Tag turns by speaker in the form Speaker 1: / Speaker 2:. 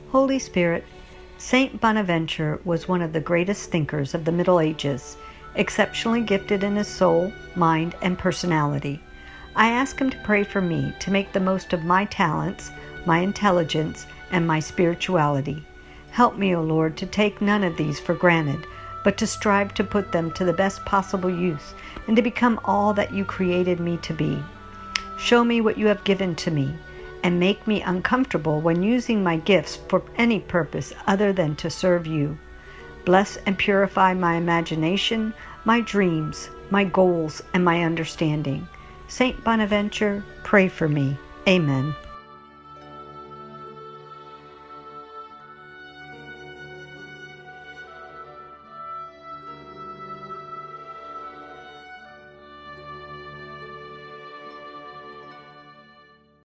Speaker 1: Holy Spirit, Saint Bonaventure was one of the greatest thinkers of the Middle Ages, exceptionally gifted in his soul, mind, and personality. I ask him to pray for me to make the most of my talents, my intelligence, and my spirituality. Help me, O Lord, to take none of these for granted, but to strive to put them to the best possible use and to become all that you created me to be. Show me what you have given to me, and make me uncomfortable when using my gifts for any purpose other than to serve you. Bless and purify my imagination, my dreams, my goals, and my understanding. Saint Bonaventure, pray for me. Amen.